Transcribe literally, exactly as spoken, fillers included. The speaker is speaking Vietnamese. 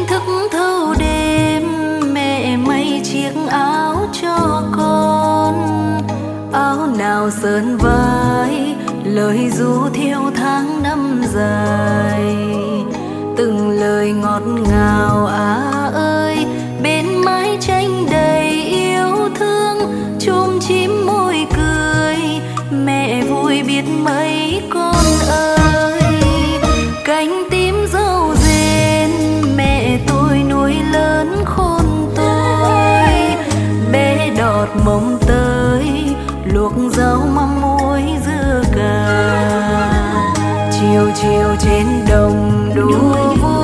thức thâu đêm mẹ may chiếc áo cho con, áo nào sơn vai lời ru theo tháng năm dài, từng lời ngọt ngào à ơi bên mái tranh đầy yêu thương, chôm chim môi cười mẹ vui biết mấy con ơi. Cánh tím dâu rền mẹ tôi nuôi lớn khôn tôi, bé đọt mông tới luộc rau mắm muối dưa cà, chiều chiều trên đồng đua vui